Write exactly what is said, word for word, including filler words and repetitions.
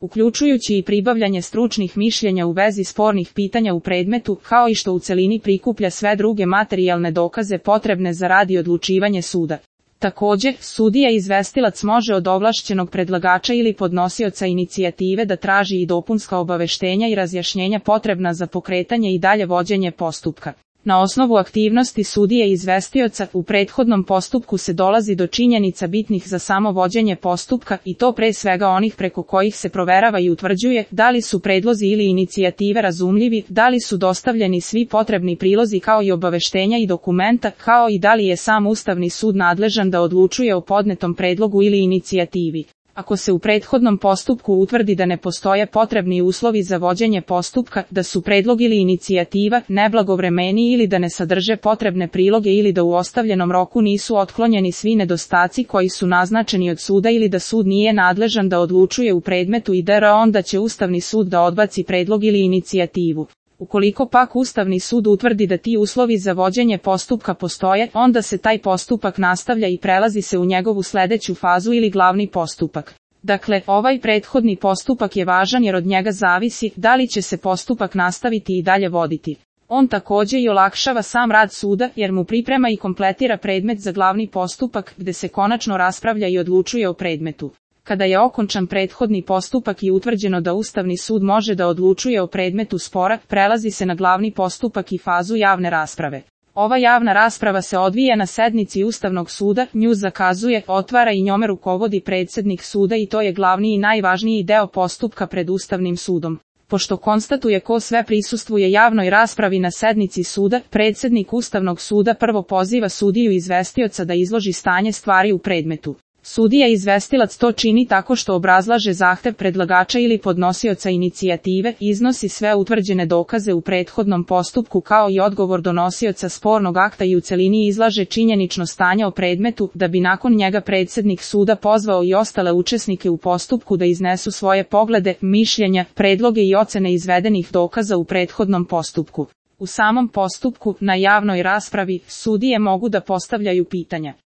uključujući i pribavljanje stručnih mišljenja u vezi spornih pitanja u predmetu, kao i što u celini prikuplja sve druge materijalne dokaze potrebne za rad i odlučivanje suda. Također, sudija izvestilac može od ovlašćenog predlagača ili podnosioca inicijative da traži i dopunska obaveštenja i razjašnjenja potrebna za pokretanje i dalje vođenje postupka. Na osnovu aktivnosti sudije i izvestioca u prethodnom postupku se dolazi do činjenica bitnih za samo vođenje postupka i to pre svega onih preko kojih se proverava i utvrđuje da li su predlozi ili inicijative razumljivi, da li su dostavljeni svi potrebni prilozi kao i obaveštenja i dokumenta, kao i da li je sam Ustavni sud nadležan da odlučuje o podnetom predlogu ili inicijativi. Ako se u prethodnom postupku utvrdi da ne postoje potrebni uslovi za vođenje postupka, da su predlog ili inicijativa neblagovremeni ili da ne sadrže potrebne priloge ili da u ostavljenom roku nisu otklonjeni svi nedostaci koji su naznačeni od suda ili da sud nije nadležan da odlučuje u predmetu i dr. onda će Ustavni sud da odbaci predlog ili inicijativu. Ukoliko pak Ustavni sud utvrdi da ti uslovi za vođenje postupka postoje, onda se taj postupak nastavlja i prelazi se u njegovu sledeću fazu ili glavni postupak. Dakle, ovaj prethodni postupak je važan jer od njega zavisi da li će se postupak nastaviti i dalje voditi. On također i olakšava sam rad suda jer mu priprema i kompletira predmet za glavni postupak gde se konačno raspravlja i odlučuje o predmetu. Kada je okončan prethodni postupak i utvrđeno da Ustavni sud može da odlučuje o predmetu spora, prelazi se na glavni postupak i fazu javne rasprave. Ova javna rasprava se odvija na sednici Ustavnog suda, nju zakazuje, otvara i njome rukovodi predsjednik suda i to je glavni i najvažniji deo postupka pred Ustavnim sudom. Pošto konstatuje ko sve prisustvuje javnoj raspravi na sednici suda, predsjednik Ustavnog suda prvo poziva sudiju izvestioca da izloži stanje stvari u predmetu. Sudija izvestilac to čini tako što obrazlaže zahtev predlagača ili podnosioca inicijative, iznosi sve utvrđene dokaze u prethodnom postupku kao i odgovor donosioca spornog akta i u celini izlaže činjenično stanje o predmetu, da bi nakon njega predsjednik suda pozvao i ostale učesnike u postupku da iznesu svoje poglede, mišljenja, predloge i ocene izvedenih dokaza u prethodnom postupku. U samom postupku, na javnoj raspravi, sudije mogu da postavljaju pitanja.